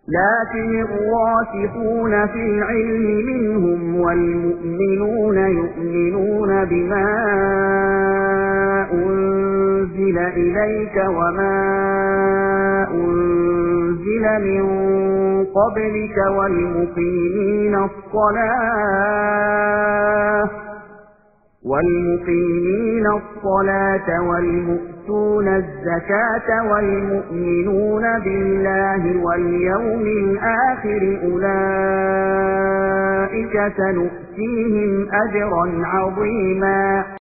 لكن الراسخون في العلم منهم والمؤمنون يؤمنون بما أنزل إليك وما أنزل من قبلك والمقيمين الصلاة والمؤتون الزكاة والمؤمنون بالله واليوم الآخر أولئك سنؤتيهم أجرا عظيما.